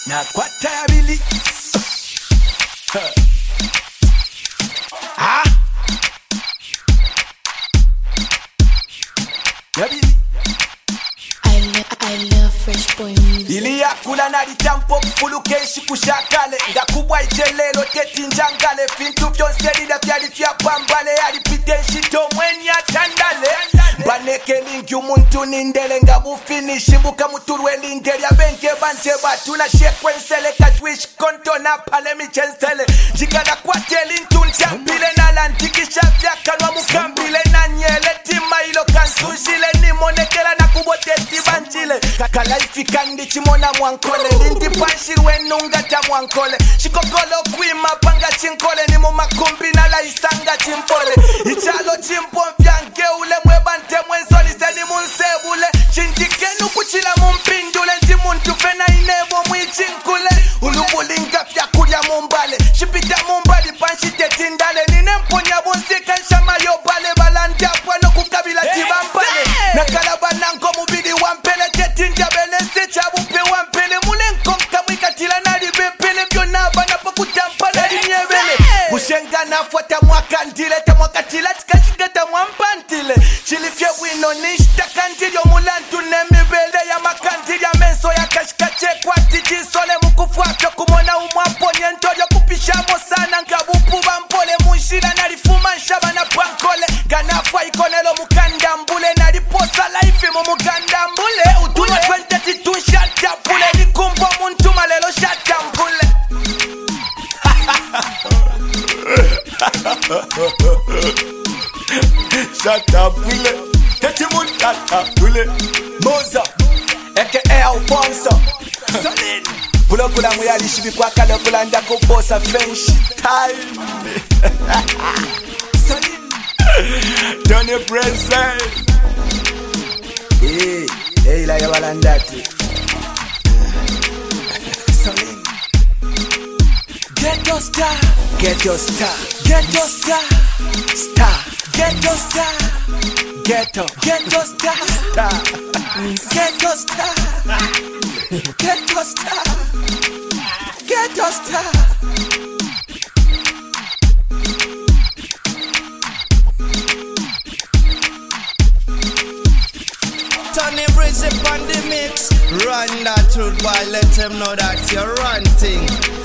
Na kwata ya Billy. Ah. Ya Billy. I love Fresh Boy music. Ili yakula na litampo kufulukeshi kushakale ngakubwa ichelelo teti njangale fintu vyonse lida vyali vya pambale alipite nshito mweni atandale baneke lingi umuntu nindele ngabufinishi buka muturwe linde lya benke banje batula shekwensele katwish konto na pale michensele jikala kwateli ntunchambile na lantikisha vyakanwa mukambile na nyele tima ilo kansushile nimonekela na kuboteti banjile kakalaifi kandi chimona mwankole lindi panshirwe nungata mwankole shikokolo kwima panga chinkole ni mumakumbi na laisanga chimpole ichalo chimpomvya ngeule mwebante mwenzoni seni munsebule chintikenu kuchila mumpindule ndi muntu fena inebo mwichinkule ulubulinga vyakulya mumbale shipita mumbali panshitettindale nine mponya bunsika nshama yobale balandapwa nokukabila tibampale nakalabananko mubili wampele tetindabele sechabupe wampele mulenkonka mwikatila nalibepele byonaba napokutampala linyebele bushenga nafuata mwakandile tamwakatila tikashigeta mwampantile chilifye bwino nishtakandilyo mulantu nemibele ya makandilya menso yakashikachekwati jisole mukufwapyo kumona umwaponye ntolyo kupishamo sana ngabupuba mpole munshila nalifuma nshaba na pankole ganafwa ikonelo mukandambule naliposa laifi mu mukandambule utuno 22 shatapule likumbo muntu malelo shatambule shatapule tetimun shatapule Moza aka Alfonso Salin Bulokula muyalishi bikwakala kulanda kubosa French time Salin Tony Present Hey la yabalandati Salin Get your star Get your star Get your star Star Get your star Get your star Star Get your star Get your star Get your star Tony Bridge on the mix. Run that truth boy, let him know that you're ranting.